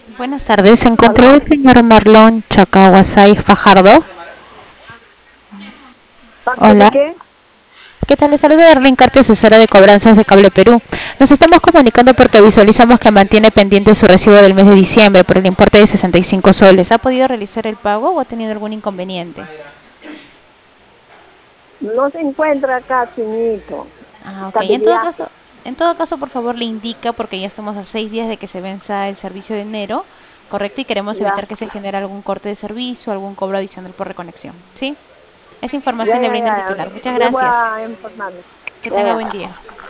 Buenas tardes, ¿se encontró ¿Aló? el señor Marlon Chacahuasay Fajardo? ¿Parte de Hola, qué? ¿qué tal? Les saluda Erling Carte, asesora de cobranzas de Cable Perú. Nos estamos comunicando porque visualizamos que mantiene pendiente su recibo del mes de diciembre por el importe de 65 soles. ¿Ha podido realizar el pago o ha tenido algún inconveniente? No se encuentra acá, chinito. Ah, ok. Está de viaje. En todo caso, por favor, le indica, porque ya estamos a 6 días de que se venza el servicio de enero, correcto, y queremos Ya, evitar que se genere algún corte de servicio, algún cobro adicional por reconexión. ¿Sí? Esa ya, información le ya, brinda el ya. titular. Muchas Yo voy gracias. a informarle. Que Ya, tenga ya. buen día.